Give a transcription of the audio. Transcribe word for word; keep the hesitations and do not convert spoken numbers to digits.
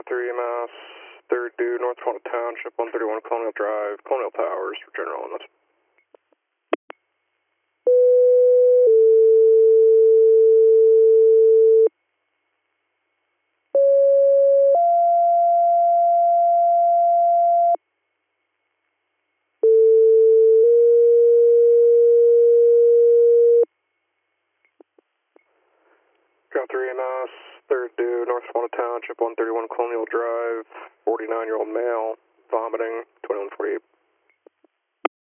three E M S, third due, North Walnut Township, one thirty-one Colonial Drive, Colonial Towers for general illness. Ground three E M S, third due, North Walnut Township, one thirty-one Colonial Drive, forty-nine-year-old male, vomiting, twenty-one forty-eight.